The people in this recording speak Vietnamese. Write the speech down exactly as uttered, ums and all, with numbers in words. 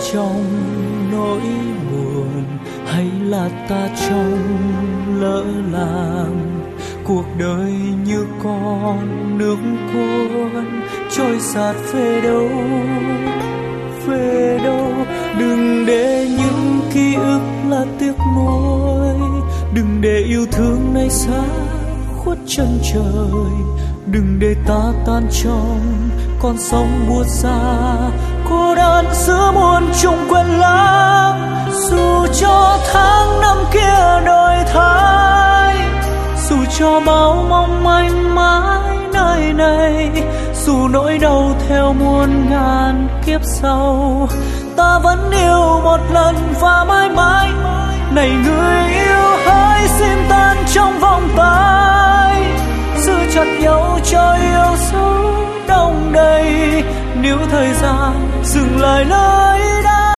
trong nỗi buồn, hay là ta trong lỡ làng. Cuộc đời như con nước cuốn trôi sạt về đâu, về đâu. Đừng để những ký ức là tiếc nuối, đừng để yêu thương này xa khuất chân trời. Đừng để ta tan trong con sóng buốt xa, cô đơn giữa muôn trùng quên lãng. Dù cho tháng năm kia đổi thay, dù cho bao mong manh mãi nơi này, dù nỗi đau theo muôn ngàn kiếp sau, ta vẫn yêu một lần và mãi mãi. Này người yêu hãy xin tan trong vòng tay, giữ chặt nhau cho yêu dấu đông đầy. Nếu thời gian dừng lại lỡ